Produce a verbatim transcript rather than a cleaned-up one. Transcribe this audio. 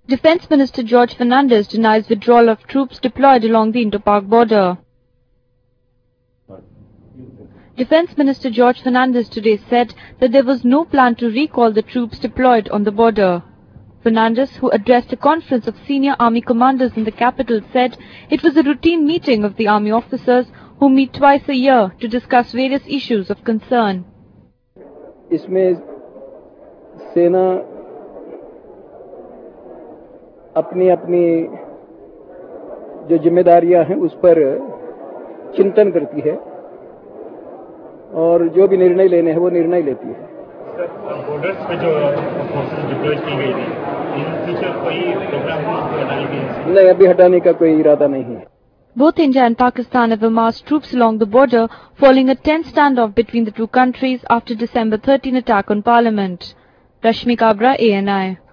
Defence Minister George Fernandes denies withdrawal of troops deployed along the Indo-Pak border. Defence Minister George Fernandes today said that there was no plan to recall the troops deployed on the border. Fernandes, who addressed a conference of senior army commanders in the capital, said it was a routine meeting of the army officers who meet twice a year to discuss various issues of concern. इसमें सेना अपनी अपनी जो जिम्मेदारियां हैं उस पर चिंतन करती है और जो भी निर्णय लेने हैं वो निर्णय लेती है। बॉर्डर्स पे जो फोर्सेस डिप्लॉय की गई थी, इन फ्यूचर कोई प्रोग्राम हटाने की नहीं, अभी हटाने का कोई इरादा नहीं है। Both India and Pakistan have amassed troops along the border, following a tense standoff between the two countries after December thirteenth attack on Parliament. Rashmi Kabra, A N I.